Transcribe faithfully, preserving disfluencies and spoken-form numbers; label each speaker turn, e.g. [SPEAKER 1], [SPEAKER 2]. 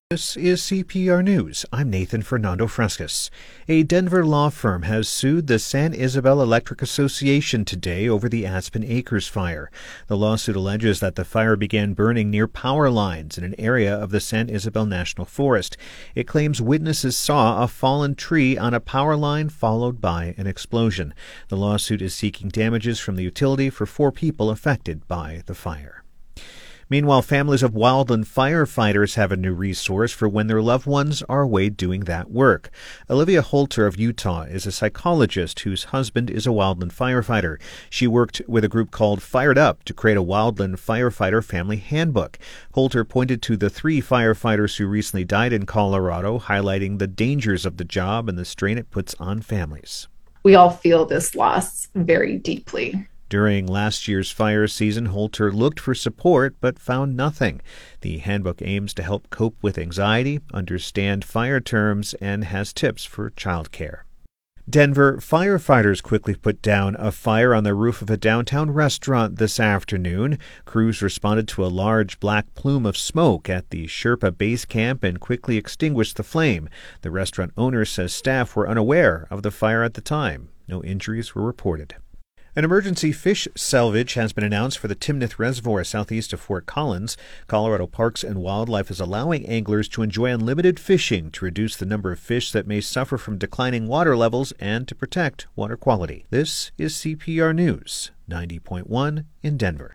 [SPEAKER 1] This is C P R News. I'm Nathan Fernando Frescas. A Denver law firm has sued the San Isabel Electric Association today over the Aspen Acres fire. The lawsuit alleges that the fire began burning near power lines in an area of the San Isabel National Forest. It claims witnesses saw a fallen tree on a power line followed by an explosion. The lawsuit is seeking damages from the utility for four people affected by the fire. Meanwhile, families of wildland firefighters have a new resource for when their loved ones are away doing that work. Olivia Holter of Utah is a psychologist whose husband is a wildland firefighter. She worked with a group called Fired Up to create a wildland firefighter family handbook. Holter pointed to the three firefighters who recently died in Colorado, highlighting the dangers of the job and the strain it puts on families.
[SPEAKER 2] We all feel this loss very deeply.
[SPEAKER 1] During last year's fire season, Holter looked for support but found nothing. The handbook aims to help cope with anxiety, understand fire terms, and has tips for childcare. Denver firefighters quickly put down a fire on the roof of a downtown restaurant this afternoon. Crews responded to a large black plume of smoke at the Sherpa base camp and quickly extinguished the flame. The restaurant owner says staff were unaware of the fire at the time. No injuries were reported. An emergency fish salvage has been announced for the Timnath Reservoir southeast of Fort Collins. Colorado Parks and Wildlife is allowing anglers to enjoy unlimited fishing to reduce the number of fish that may suffer from declining water levels and to protect water quality. This is C P R News, ninety point one in Denver.